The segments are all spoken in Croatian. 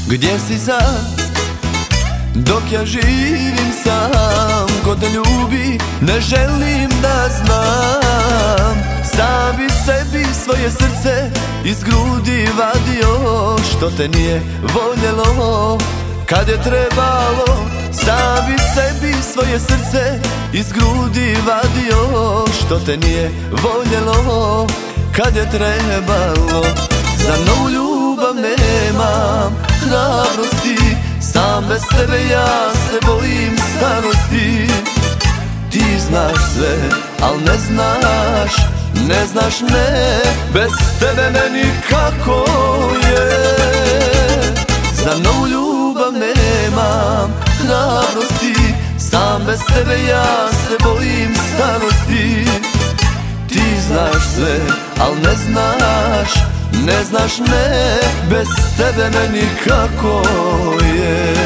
Gdje si sad, dok ja živim sam? Ko te ljubi, ne želim da znam. Sam bi sebi svoje srce iz grudi vadio, što te nije voljelo kad je trebalo. Sam bi sebi svoje srce iz grudi vadio, što te nije voljelo kad je trebalo. Za novu ljubav nemam hrabrosti, sam bez tebe ja se bojim starosti. Ti znaš sve, al ne znaš ne, bez tebe meni kako je. Za novu ljubav nemam hrabrosti, sam bez tebe ja se bojim starosti. Ti znaš sve, al ne znaš ne, bez tebe meni kako je.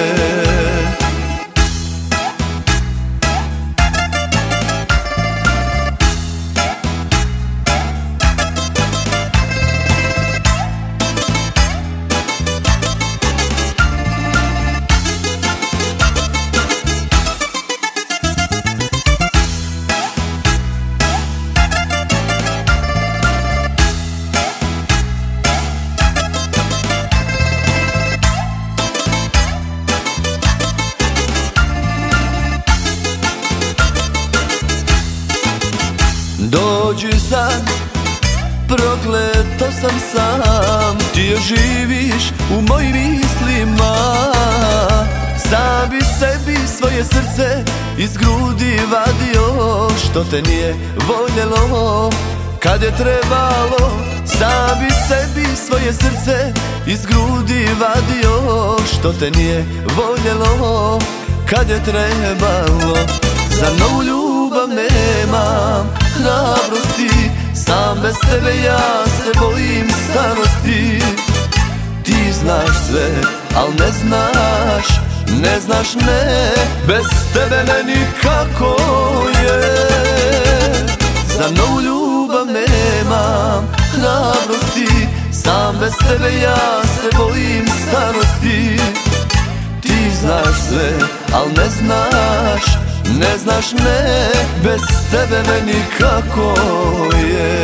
Dođi sad, prokleto sam sam, ti još živiš u mojim mislima. Sam bi sebi svoje srce iz grudi vadio, što te nije voljelo kad je trebalo. Sam bi sebi svoje srce iz grudi vadio, što te nije voljelo kad je trebalo. Za novu ljubav nemam hrabrosti, sam bez tebe ja se bojim starosti. Ti znaš sve, al ne znaš ne, bez tebe meni kako je. Za novu ljubav nemam hrabrosti, sam bez tebe ja se bojim starosti. Ti znaš sve, al ne znaš ne, bez tebe meni kako je.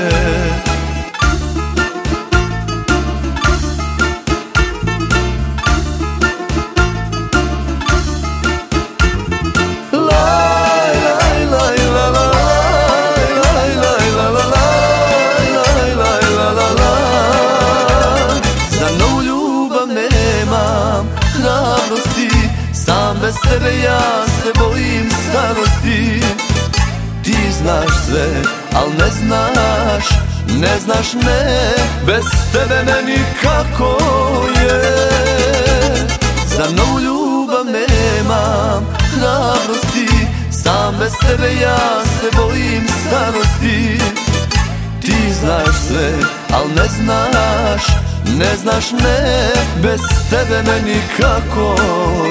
Za novu ljubav nemam hrabrosti, sam bez tebe ja se bojim starosti. Ti znaš sve, al ne znaš ne, bez tebe meni kako je. Za novu ljubav nemam hrabrosti, sam bez tebe ja se bojim starosti. Ti znaš sve, al ne znaš ne, bez tebe meni kako